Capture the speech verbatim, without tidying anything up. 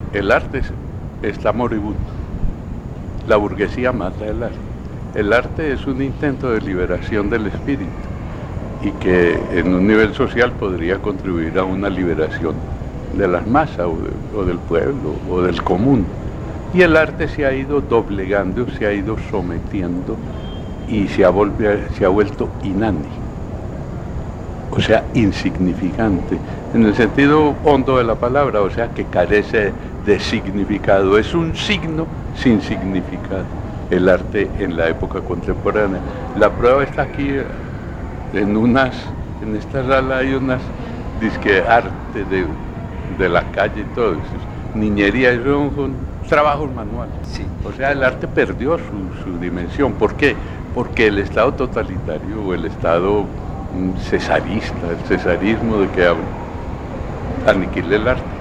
el arte está moribundo. La burguesía mata el arte. El arte es un intento de liberación del espíritu y que en un nivel social podría contribuir a una liberación de las masas o, de, o del pueblo o del común. Y el arte se ha ido doblegando, se ha ido sometiendo y se ha, volve, se ha vuelto inani, o sea, insignificante, en el sentido hondo de la palabra, o sea, que carece de significado, es un signo sin significado, el arte en la época contemporánea. La prueba está aquí, en unas, en esta sala hay unas, disque arte de, de la calle y todo eso, niñería, y son, son trabajos manuales. Sí. O sea, el arte perdió su, su dimensión. ¿Por qué? Porque el Estado totalitario o el Estado cesarista, el cesarismo de que habla, aniquila el arte.